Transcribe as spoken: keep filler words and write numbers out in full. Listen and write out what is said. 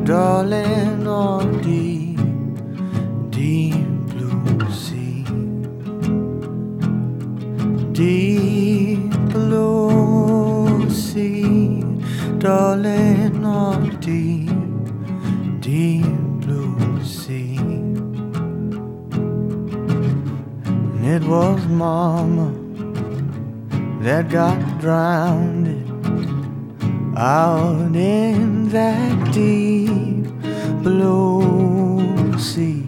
darling, on deep, deep blue sea. Deep blue sea, darling, on deep, deep blue sea. And it was Mama that got drowned out in that deep blue sea.